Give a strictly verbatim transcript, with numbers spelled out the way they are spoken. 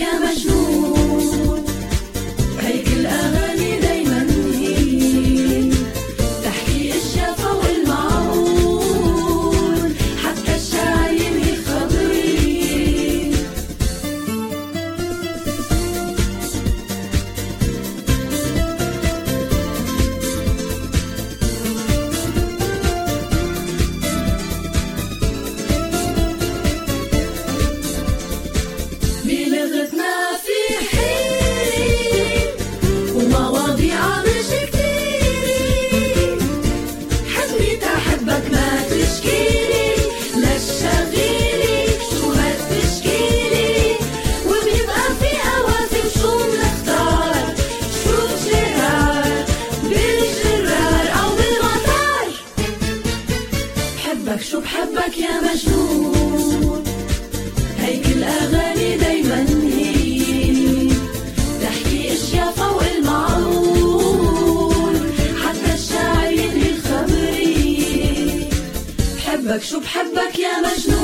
يا مجنون. هيك الأغاني دايما هي تحكي اشياء فوق المعقول، حتى الشاعر ينهي خبري. بلغتنا في حين ومواضيع مش كتير، حزمي تحبك ما تشكيلي، للشغيلي شو هتشكيلي، وبيبقى في أوازي وشو منختار، شو جرار بالجرار أو بالمطار. بحبك شو بحبك يا مجنون. هيك الأغاني دايما هي تحكي اشياء فوق المعقول، حتى الشاعر ينهي خبري. بحبك شو بحبك يا مجنون.